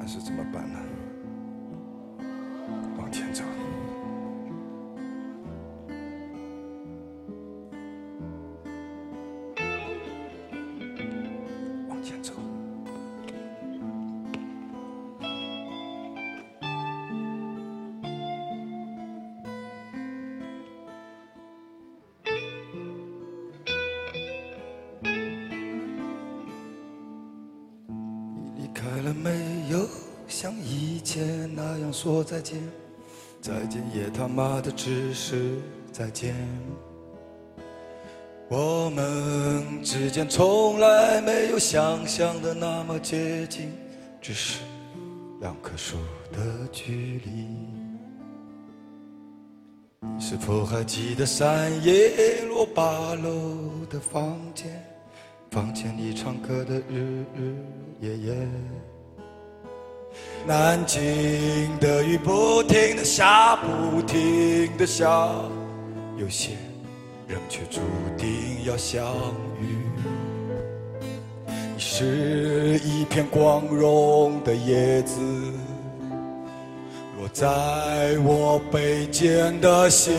是怎么办呢？往前走。往前走。你离开了没有？像以前那样说再见，再见也他妈的只是再见。我们之间从来没有想象的那么接近，只是两棵树的距离。你是否还记得3叶落8楼的房间，房间里唱歌的日日夜夜。南京的雨不停地下，不停地下，有些人却注定要相遇。你是一片光荣的叶子，落在我背肩的心，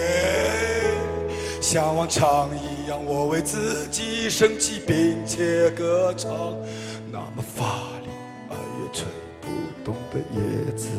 像往常一样，我为自己生气并且歌唱，那么发力而也吹不动的叶子。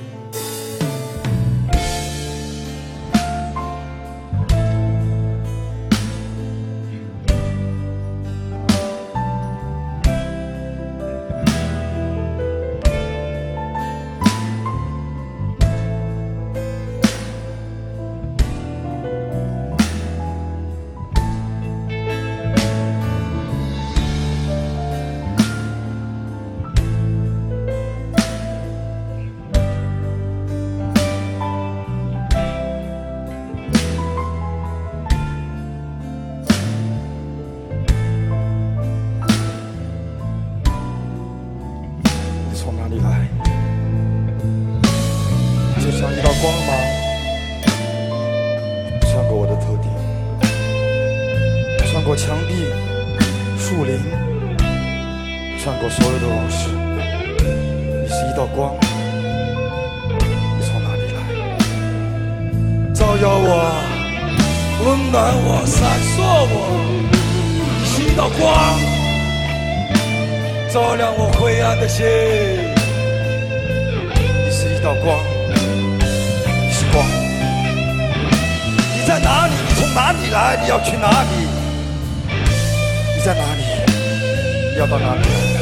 从哪里来？就像一道光芒穿过我的头顶，穿过墙壁、树林，穿过所有的往事。你是一道光，你从哪里来？照耀我，温暖我，闪烁我。你是一道光，照亮我灰暗的心。你是一道光，你是光。你在哪里？你从哪里来？你要去哪里？你在哪里？你要到哪里来？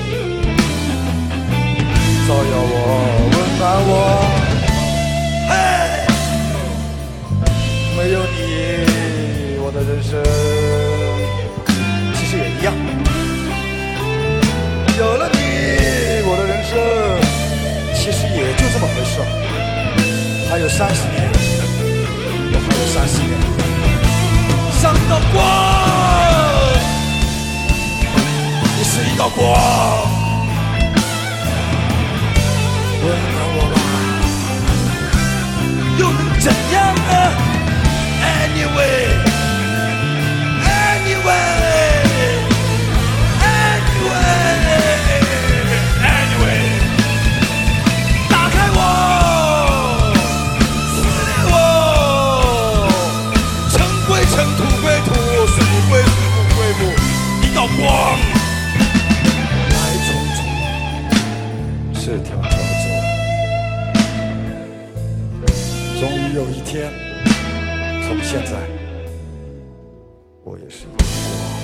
照耀我，温暖我。嘿，没有你，我的人生其实也一样。有了你，我的人生其实也就这么回事。还有30年，我还有30年。像一道光，你是一道光，温暖我吧，又能怎样呢 ？Anyway。光来匆匆，是条条走。终于有一天，从现在，我也是一个光。